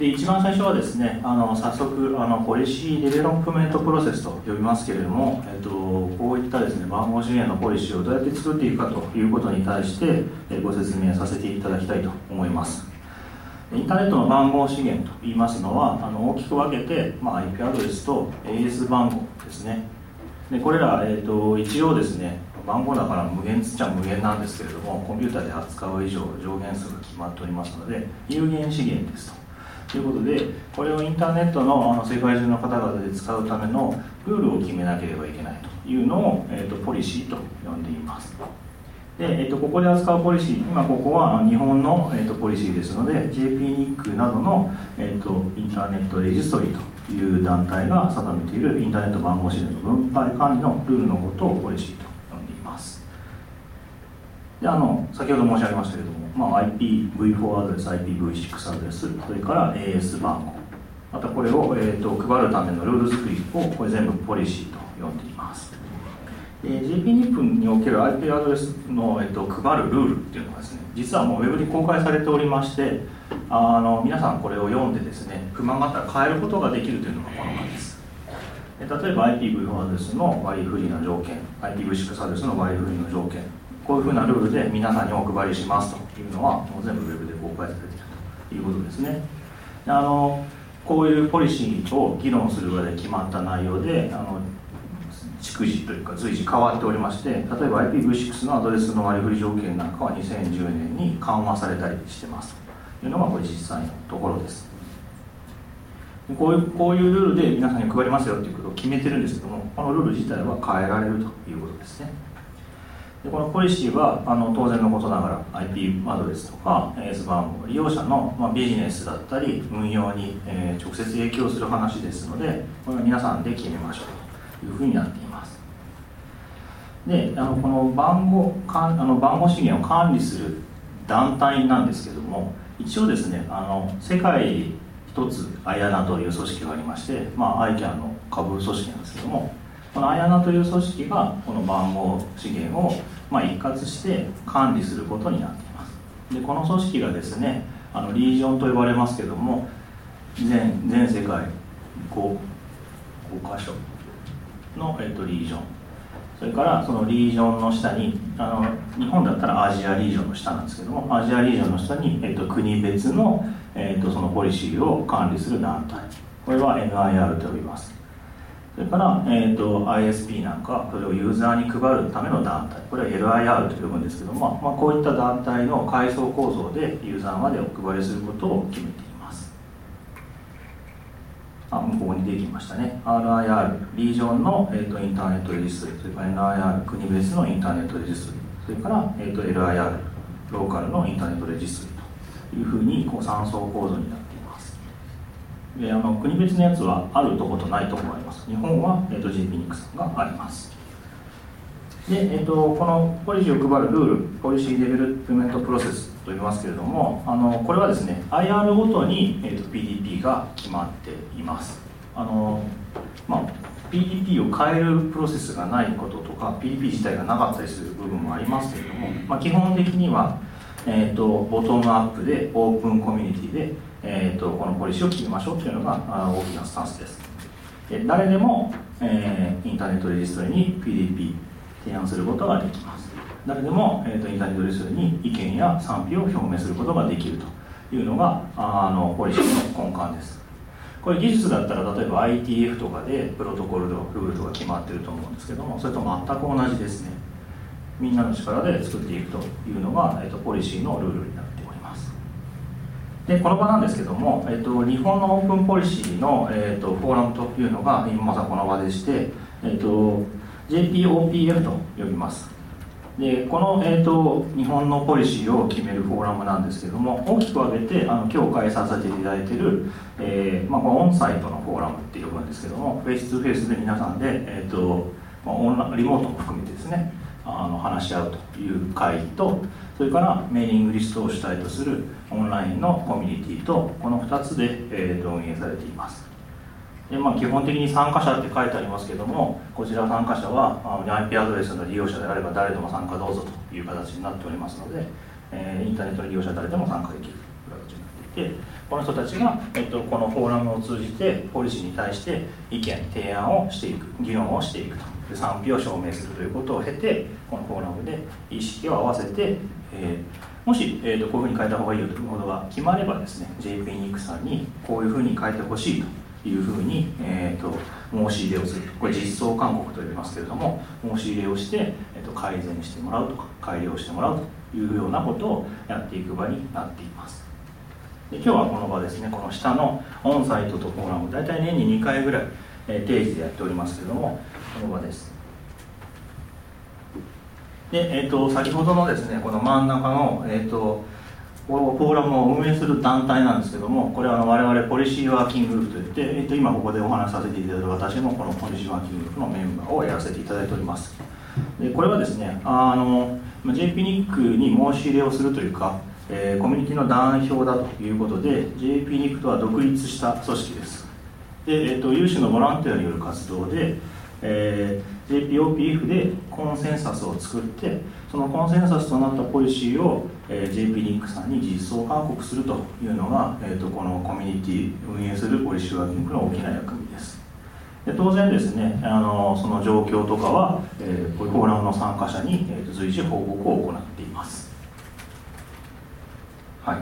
で一番最初はですね、早速ポリシーデベロップメントプロセスと呼びますけれども、こういったですね、番号資源のポリシーをどうやって作っていくかということに対して、ご説明させていただきたいと思います。インターネットの番号資源といいますのは、大きく分けて、IP アドレスと AS 番号ですね。でこれら、一応ですね、番号だから無限つっちゃ無限なんですけれども、コンピューターで扱う以上上限数が決まっておりますので、有限資源ですということで、これをインターネットの世界中の方々で使うためのルールを決めなければいけないというのを、ポリシーと呼んでいます。で、ここで扱うポリシー、今ここは日本の、ポリシーですので、JPNIC などの、インターネットレジストリーという団体が定めているインターネット番号資源の分配管理のルールのことをポリシーと呼んでいます。で先ほど申し上げましたけれども、IPv4 アドレス、IPv6 アドレス、それから AS 番号、またこれを、配るためのルール作りをこれ全部ポリシーと呼んでいます。JPNIC における IP アドレスの、配るルールっていうのがですね、実はもうウェブに公開されておりまして、皆さんこれを読んでですね、不満があったら変えることができるというのがこのものです。例えば IPv4 アドレスの割り振りの条件、IPv6 アドレスの割り振りの条件、こういうふうなルールで皆さんにお配りしますというのはもう全部ウェブで公開されているということですね。こういうポリシーを議論する上で決まった内容で逐次というか随時変わっておりまして、例えば IPv6 のアドレスの割り振り条件なんかは2010年に緩和されたりしてますというのがこれ実際のところです。こういうルールで皆さんに配りますよということを決めてるんですけども、このルール自体は変えられるということですね。でこのポリシーは当然のことながら IP アドレスとか AS 番号、利用者の、ビジネスだったり運用に、直接影響する話ですので、これは皆さんで決めましょうというふうになっています。でこの番号資源を管理する団体なんですけども、一応ですね、世界一つアヤナという組織がありまして、ICANN の下部組織なんですけども、このアヤナという組織がこの番号資源を一括して管理することになっています。でこの組織がですね、リージョンと呼ばれますけども、全世界 5箇所の、リージョン、それからそのリージョンの下に日本だったらアジアリージョンの下なんですけども、アジアリージョンの下に、国別の、そのポリシーを管理する団体、これは NIR と呼びます。それから、ISP なんか、それをユーザーに配るための団体、これは LIR と呼ぶんですけども、こういった団体の階層構造でユーザーまでお配りすることを決めています。ここに出てきましたね。RIR、リージョンの、インターネットレジストリ、それから NIR、国別のインターネットレジストリ、それから、LIR、ローカルのインターネットレジストリというふうに3層構造になっています。で国別のやつはあるところとないところがあります。日本は、JPNIC さんがあります。で、このポリシーを配るルール、ポリシーデベロップメントプロセスと言いますけれども、これはですね、IR ごとに、PDP が決まっています。PDP を変えるプロセスがないこととか、PDP 自体がなかったりする部分もありますけれども、基本的には、ボトムアップでオープンコミュニティでこのポリシーを決めましょうというのが大きなスタンスです。誰でも、インターネットレジストリに PDP 提案することができます。誰でも、インターネットレジストリに意見や賛否を表明することができるというのがポリシーの根幹です。これ技術だったら例えば ITF とかでプロトコルのルールとか決まっていると思うんですけども、それと全く同じですね。みんなの力で作っていくというのが、ポリシーのルールになっております。でこの場なんですけども、日本のオープンポリシーの、フォーラムというのが今まさこの場でして、JPOPF と呼びます。でこの、日本のポリシーを決めるフォーラムなんですけども、大きく分けて今日開催させていただいている、オンサイトのフォーラムって呼ぶんですけども、フェイス2フェイスで皆さんで、リモートも含めてですね、話し合うという会議と、それからメーリングリストを主体とするオンラインのコミュニティと、この2つで、運営されています。で基本的に参加者って書いてありますけども、こちら参加者はIP アドレスの利用者であれば誰でも参加どうぞという形になっておりますので、インターネットの利用者誰でも参加できる形になっていいて、この人たちが、このフォーラムを通じてポリシーに対して意見提案をしていく、議論をしていくと、で賛否を証明するということを経て、このフォーラムで意識を合わせて、もし、こういうふうに変えた方がいいよということが決まればですね、 JP-NIC さんにこういうふうに変えてほしいというふうに、申し入れをする、これ実装勧告と呼びますけれども、申し入れをして、改善してもらうとか改良してもらうというようなことをやっていく場になっています。で今日はこの場ですね、この下のオンサイトとフォーラム、大体年に2回ぐらい、定時でやっておりますけれども、この場です。で、先ほどのですね、この真ん中の、フォーラムを運営する団体なんですけども、これは我々ポリシーワーキンググループといって、今ここでお話しさせていただいた私もこのポリシーワーキンググループのメンバーをやらせていただいております。でこれはですね、JP-NIC に申し入れをするというか、コミュニティの代表だということで、 JP-NIC とは独立した組織です。で、有志のボランティアによる活動で、JPOPF でコンセンサスを作って、そのコンセンサスとなったポリシーを、JP-NIC さんに実装勧告するというのが、このコミュニティ運営するポリシーワーキングの大きな役割です。で当然ですね、その状況とかは、こういうフォーラムの参加者に、随時報告を行っています。はい、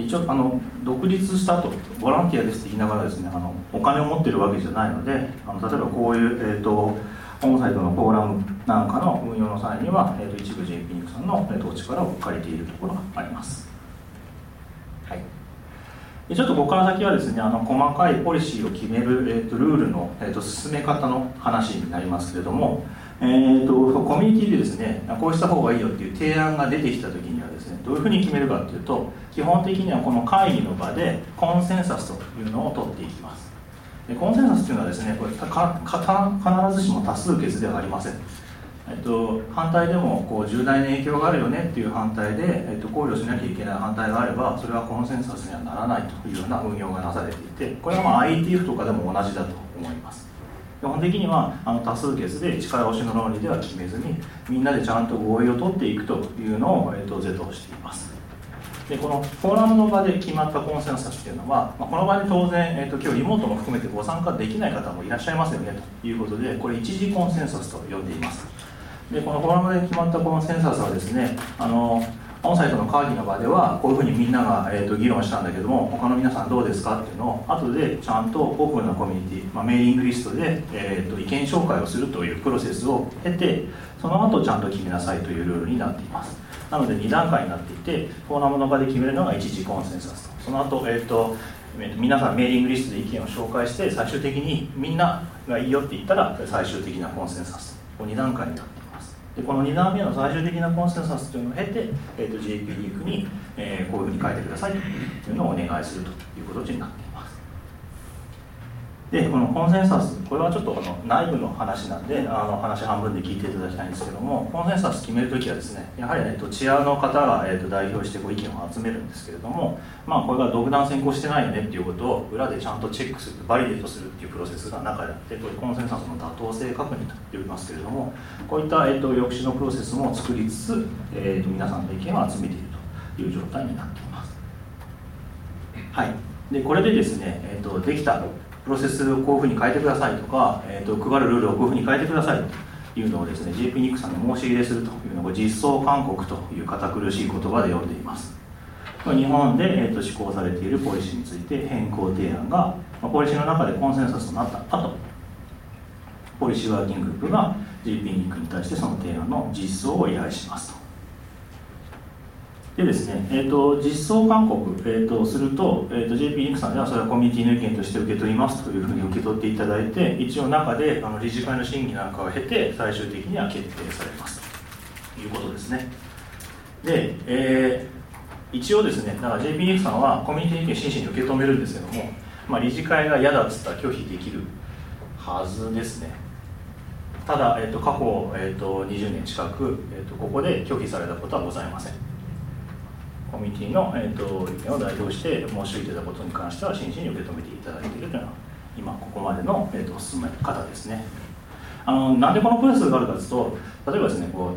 一応独立したとボランティアですって言いながらですね、お金を持っているわけじゃないので、例えばこういう、オンサイトのフォーラムなんかの運用の際には、一部 JP-NIC さんの、お力を借りているところがあります。はい、でちょっとここから先はですね、細かいポリシーを決める、ルールの、進め方の話になりますけれども、コミュニティでですね、こうした方がいいよっていう提案が出てきた時にはですね、どういうふうに決めるかというと、基本的にはこの会議の場でコンセンサスというのを取っていきます。でコンセンサスというのはですね、これ必ずしも多数決ではありません。反対でも重大な影響があるよねっていう反対で、考慮しなきゃいけない反対があれば、それはコンセンサスにはならないというような運用がなされていて、これはIETF とかでも同じだと思います。基本的には多数決で力押しの論理では決めずに、みんなでちゃんと合意を取っていくというのを、是としています。でこのフォーラムの場で決まったコンセンサスというのは、この場で当然、今日リモートも含めてご参加できない方もいらっしゃいますよねということで、これ一次コンセンサスと呼んでいます。でこのフォーラムで決まったコンセンサスはですね、オンサイトの会議の場ではこういうふうにみんなが、議論したんだけども、他の皆さんどうですかっていうのを後でちゃんとオープンなコミュニティ、メーリングリストで、意見紹介をするというプロセスを経て、その後ちゃんと決めなさいというルールになっています。なので2段階になっていて、フォーラムの場で決めるのが一次コンセンサスと、その後、皆さんメーリングリストで意見を紹介して、最終的にみんながいいよって言ったら最終的なコンセンサスと2段階になっています。でこの2段目の最終的なコンセンサスというのを経て、JP-NIC に、こういうふうに書いてくださいというのをお願いするということになっています。でこのコンセンサス、これはちょっと内部の話なんで、話半分で聞いていただきたいんですけども、コンセンサス決めるときはですね、やはり、チアの方が、代表して意見を集めるんですけれども、これが独断専行してないよねっていうことを裏でちゃんとチェックする、バリデートするっていうプロセスが中であって、これコンセンサスの妥当性確認と呼びますけれども、こういった、抑止のプロセスも作りつつ、皆さんの意見を集めているという状態になっています。はい、でこれでですね、できたプロセスをこういうふうに変えてくださいとか、配るルールをこういうふうに変えてくださいというのをですね、JP-NIC さんに申し入れするというのを実装勧告という堅苦しい言葉で呼んでいます。日本で、施行されているポリシーについて変更提案が、ポリシーの中でコンセンサスとなった後、ポリシーワーキンググループが JP-NIC に対してその提案の実装を依頼しますと。でですね、実装勧告、すると、JP-NIC さんではそれはコミュニティの意見として受け取りますというふうに受け取っていただいて、一応中で理事会の審議なんかを経て最終的には決定されますということですね。で、一応ですね、だから JP-NIC さんはコミュニティの意見を真摯に受け止めるんですけども、理事会が嫌だっつったら拒否できるはずですね。ただ、過去、20年近く、ここで拒否されたことはございません。コミュニティの、意見を代表して申し入れたことに関しては真摯に受け止めていただいているというのは今ここまでの、進め方ですね。なんでこのプロセスがあるかというと、例えばですね、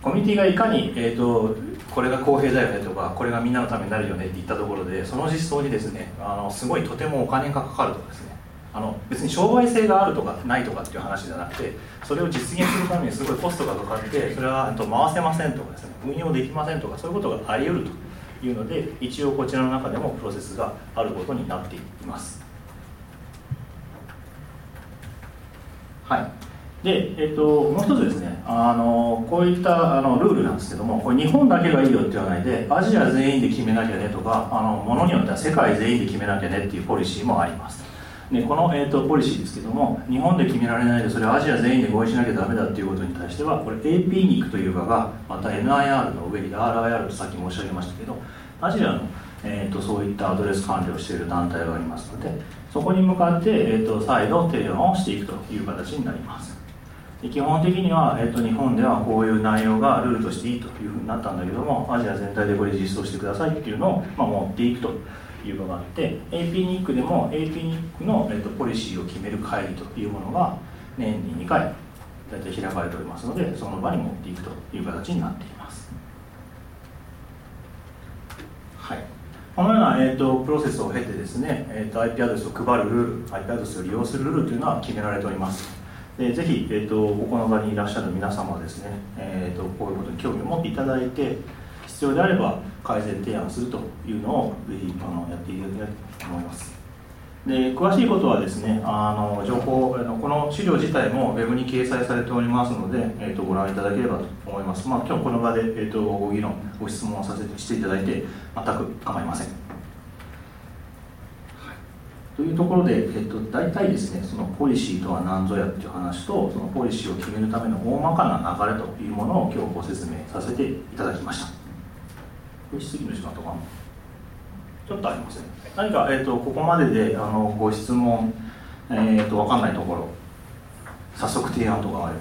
コミュニティがいかに、これが公平だよねとか、これがみんなのためになるよねって言ったところで、その実装にですね、すごいとてもお金がかかるとかですね、別に商売性があるとかないとかっていう話じゃなくて、それを実現するためにすごいコストがかかって、それは回せませんとかですね、運用できませんとか、そういうことがあり得るというので、一応こちらの中でもプロセスがあることになっています。はい。で、もう一つですね、こういったルールなんですけども、これ日本だけがいいよって言わないで、アジア全員で決めなきゃねとか、ものによっては世界全員で決めなきゃねっていうポリシーもあります。でこの、ポリシーですけども、日本で決められないで、それをアジア全員で合意しなきゃダメだっていうことに対しては、これ AP というかが、また NIR の上に RIR とさっき申し上げましたけど、アジアの、そういったアドレス管理をしている団体がありますので、そこに向かって、再度提案をしていくという形になります。基本的には、日本ではこういう内容がルールとしていいというふうになったんだけども、アジア全体でこれ実装してくださいっていうのを、持っていくというのがあって、 APNIC でも APNIC の、ポリシーを決める会議というものが年に2回大体開かれておりますので、その場に持っていくという形になっています。はい、このような、プロセスを経てですね、IP アドレスを配るルール、IP アドレスを利用するルールというのは決められております。でぜひ、ここの場にいらっしゃる皆様はですね、こういうことに興味を持っていただいて、必要であれば改善提案するというのをぜひやっていただきたいと思います。で詳しいことはですね、情報この資料自体もウェブに掲載されておりますので、ご覧いただければと思います。今日この場で、ご議論ご質問をしていただいて全く構いません。というところで、大体ですね、そのポリシーとは何ぞやっていう話と、そのポリシーを決めるための大まかな流れというものを今日ご説明させていただきました。質疑の時間とかちょっとありますね。何か、ここまででご質問、分かんないところ、早速提案とかあれば